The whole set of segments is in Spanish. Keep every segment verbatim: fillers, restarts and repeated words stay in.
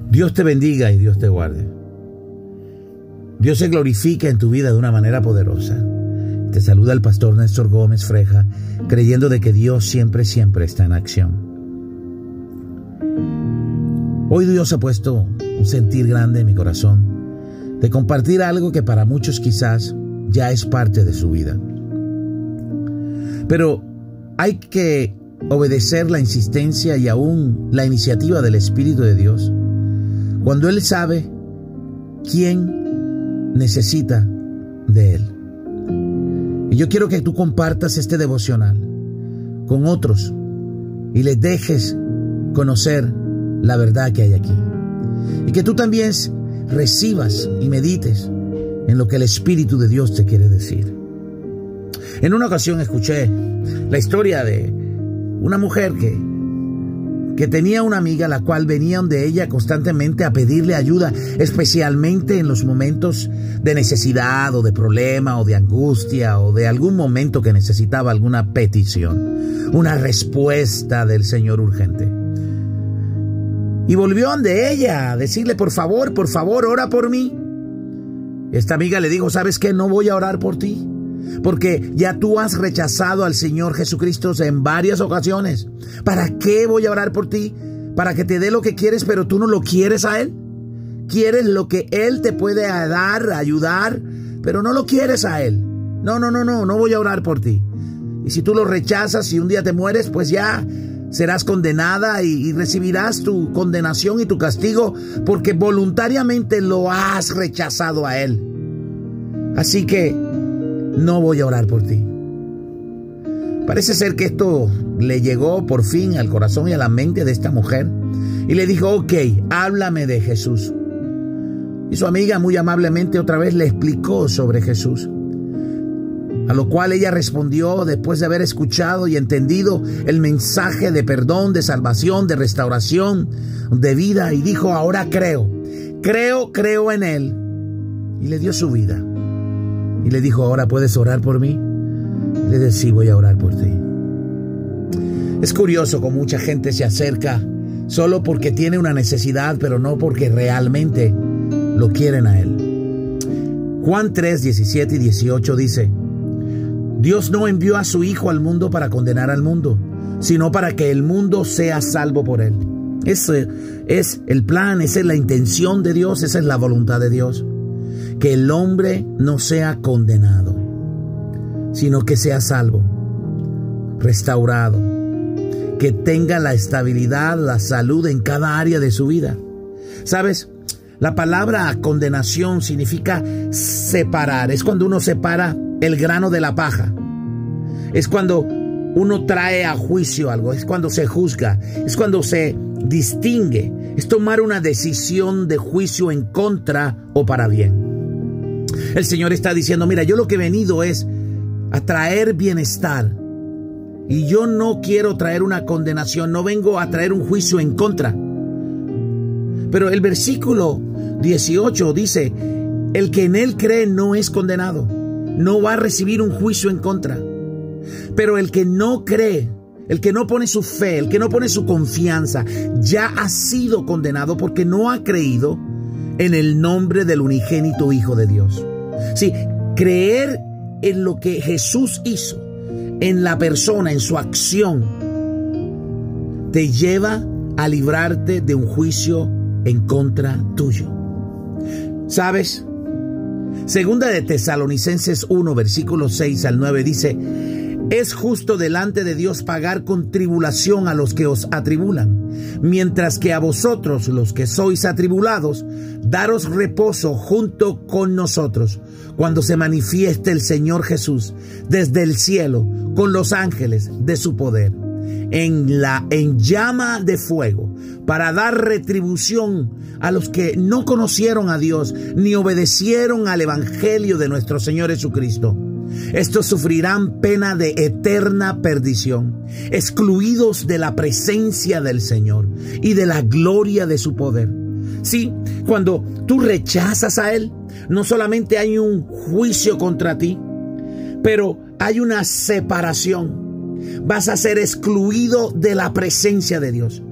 Dios te bendiga y Dios te guarde. Dios se glorifica en tu vida de una manera poderosa. Te saluda el pastor Néstor Gómez Freja, creyendo de que Dios siempre, siempre está en acción. Hoy Dios ha puesto un sentir grande en mi corazón de compartir algo que para muchos quizás ya es parte de su vida. Pero hay que obedecer la insistencia y aún la iniciativa del Espíritu de Dios cuando Él sabe quién necesita de Él. Y yo quiero que tú compartas este devocional con otros y les dejes conocer la verdad que hay aquí. Y que tú también recibas y medites en lo que el Espíritu de Dios te quiere decir. En una ocasión escuché la historia de una mujer que que tenía una amiga la cual venía de ella constantemente a pedirle ayuda, especialmente en los momentos de necesidad o de problema o de angustia o de algún momento que necesitaba alguna petición, una respuesta del Señor urgente. Y volvió ante ella a decirle, por favor, por favor, ora por mí. Esta amiga le dijo, ¿sabes qué? No voy a orar por ti, porque ya tú has rechazado al Señor Jesucristo en varias ocasiones. ¿Para qué voy a orar por ti? Para que te dé lo que quieres, pero tú no lo quieres a Él. Quieres lo que Él te puede dar, ayudar, pero no lo quieres a Él. No, no, no, no, no voy a orar por ti. Y si tú lo rechazas y un día te mueres, pues ya serás condenada y, y recibirás tu condenación y tu castigo porque voluntariamente lo has rechazado a Él. Así que no voy a orar por ti. Parece ser que esto le llegó por fin al corazón y a la mente de esta mujer y le dijo, ok, háblame de Jesús. Y su amiga muy amablemente otra vez le explicó sobre Jesús, a lo cual ella respondió después de haber escuchado y entendido el mensaje de perdón, de salvación, de restauración, de vida, y dijo, ahora creo, creo, creo en Él. Y le dio su vida. Y le dijo, ahora puedes orar por mí. Y le dijo, sí, voy a orar por ti. Es curioso cómo mucha gente se acerca solo porque tiene una necesidad, pero no porque realmente lo quieren a Él. Juan tres, diecisiete y dieciocho dice, Dios no envió a su Hijo al mundo para condenar al mundo, sino para que el mundo sea salvo por Él. Ese es el plan, esa es la intención de Dios, esa es la voluntad de Dios. Que el hombre no sea condenado, sino que sea salvo, restaurado, que tenga la estabilidad, la salud en cada área de su vida. ¿Sabes? La palabra condenación significa separar. Es cuando uno separa el grano de la paja. Es cuando uno trae a juicio algo. Es cuando se juzga. Es cuando se distingue. Es tomar una decisión de juicio en contra o para bien. El Señor está diciendo, mira, yo lo que he venido es a traer bienestar. Y yo no quiero traer una condenación, no vengo a traer un juicio en contra. Pero el versículo dieciocho dice, el que en Él cree no es condenado, no va a recibir un juicio en contra. Pero el que no cree, el que no pone su fe, el que no pone su confianza, ya ha sido condenado porque no ha creído en el nombre del unigénito Hijo de Dios. Sí, creer en lo que Jesús hizo, en la persona, en su acción, te lleva a librarte de un juicio en contra tuyo. ¿Sabes? Segunda de Tesalonicenses uno, versículos seis al nueve dice, es justo delante de Dios pagar con tribulación a los que os atribulan, mientras que a vosotros, los que sois atribulados, daros reposo junto con nosotros, cuando se manifieste el Señor Jesús desde el cielo con los ángeles de su poder, en la en llama de fuego, para dar retribución a los que no conocieron a Dios ni obedecieron al evangelio de nuestro Señor Jesucristo. Estos sufrirán pena de eterna perdición, excluidos de la presencia del Señor y de la gloria de su poder. Sí, cuando tú rechazas a Él, no solamente hay un juicio contra ti, pero hay una separación. Vas a ser excluido de la presencia de Dios.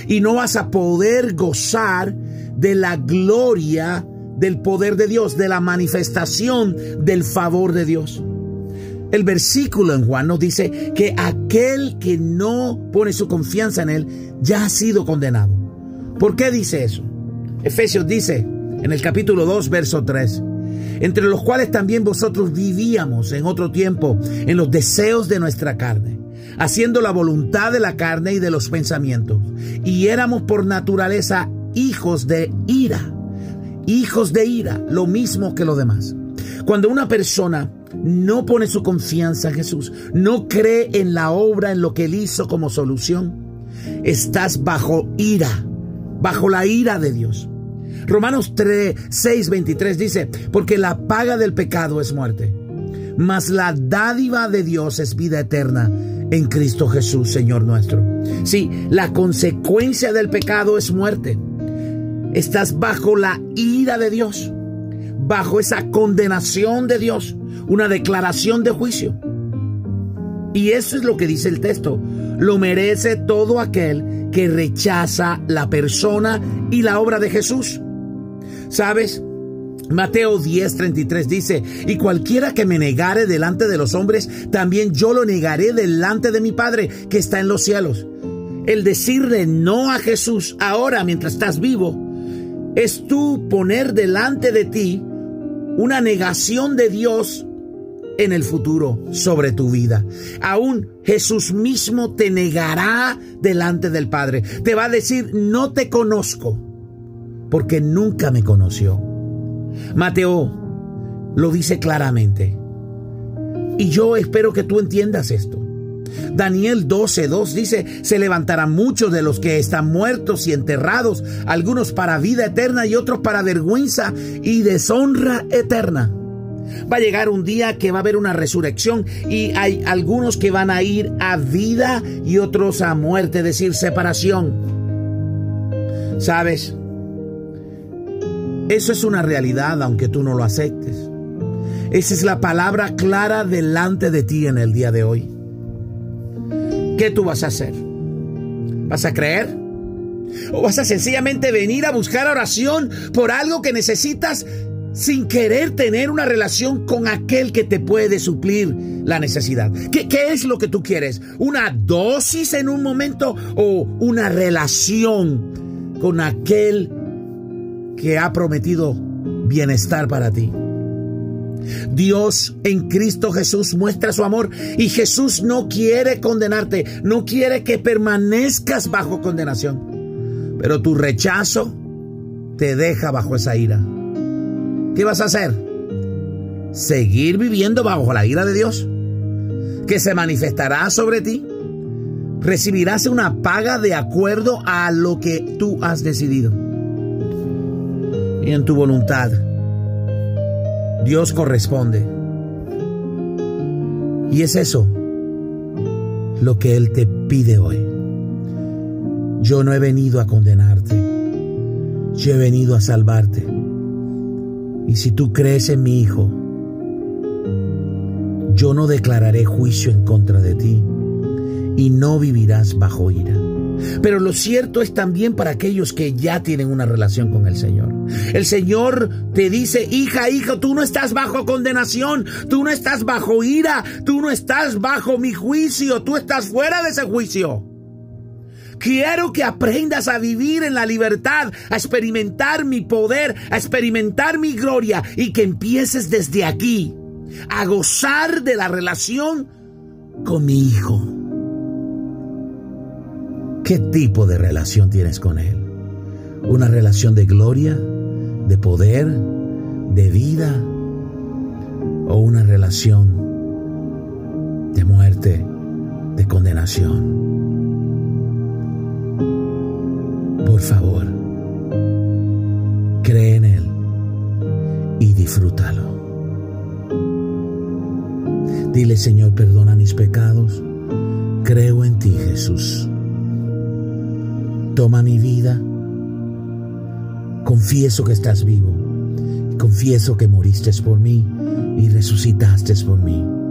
y no vas a poder gozar de la gloria del poder de Dios, de la manifestación del favor de Dios. El versículo en Juan nos dice que aquel que no pone su confianza en Él ya ha sido condenado. ¿Por qué dice eso? Efesios dice en el capítulo dos, verso tres: entre los cuales también vosotros vivíamos en otro tiempo en los deseos de nuestra carne, haciendo la voluntad de la carne y de los pensamientos, y éramos por naturaleza hijos de ira. Hijos de ira, lo mismo que los demás. Cuando una persona no pone su confianza en Jesús, no cree en la obra, en lo que Él hizo como solución, estás bajo ira, bajo la ira de Dios. Romanos tres, seis, veintitrés dice: porque la paga del pecado es muerte, mas la dádiva de Dios es vida eterna en Cristo Jesús, Señor nuestro. Sí, la consecuencia del pecado es muerte. Estás bajo la ira de Dios, bajo esa condenación de Dios, una declaración de juicio. Y eso es lo que dice el texto: lo merece todo aquel que rechaza la persona y la obra de Jesús. ¿Sabes? Mateo diez, treinta y tres dice: y cualquiera que me negare delante de los hombres, también yo lo negaré delante de mi Padre que está en los cielos. El decirle no a Jesús ahora mientras estás vivo es tú poner delante de ti una negación de Dios en el futuro sobre tu vida. Aún Jesús mismo te negará delante del Padre. Te va a decir: no te conozco, porque nunca me conoció. Mateo lo dice claramente. Y yo espero que tú entiendas esto. Daniel doce, dos dice: se levantarán muchos de los que están muertos y enterrados, algunos para vida eterna y otros para vergüenza y deshonra eterna. Va a llegar un día que va a haber una resurrección y hay algunos que van a ir a vida y otros a muerte, es decir, separación. ¿Sabes? Eso es una realidad, aunque tú no lo aceptes. Esa es la palabra clara delante de ti en el día de hoy. ¿Qué tú vas a hacer? ¿Vas a creer? ¿O vas a sencillamente venir a buscar oración por algo que necesitas sin querer tener una relación con aquel que te puede suplir la necesidad? ¿Qué, qué es lo que tú quieres? ¿Una dosis en un momento o una relación con aquel que ha prometido bienestar para ti? Dios en Cristo Jesús muestra su amor y Jesús no quiere condenarte, no quiere que permanezcas bajo condenación, pero tu rechazo te deja bajo esa ira. ¿Qué vas a hacer? ¿Seguir viviendo bajo la ira de Dios, que se manifestará sobre ti? Recibirás una paga de acuerdo a lo que tú has decidido. Y en tu voluntad Dios corresponde. Y es eso lo que Él te pide hoy. Yo no he venido a condenarte, yo he venido a salvarte. Y si tú crees en mi Hijo, yo no declararé juicio en contra de ti y no vivirás bajo ira. Pero lo cierto es también para aquellos que ya tienen una relación con el Señor. El Señor te dice: hija, hijo, tú no estás bajo condenación, tú no estás bajo ira, tú no estás bajo mi juicio, tú estás fuera de ese juicio. Quiero que aprendas a vivir en la libertad, a experimentar mi poder, a experimentar mi gloria, y que empieces desde aquí a gozar de la relación con mi Hijo. ¿Qué tipo de relación tienes con Él? ¿Una relación de gloria, de poder, de vida? ¿O una relación de muerte, de condenación? Por favor, cree en Él y disfrútalo. Dile: Señor, perdona mis pecados. Creo en ti, Jesús. Toma mi vida. Confieso que estás vivo. Confieso que moriste por mí y resucitaste por mí.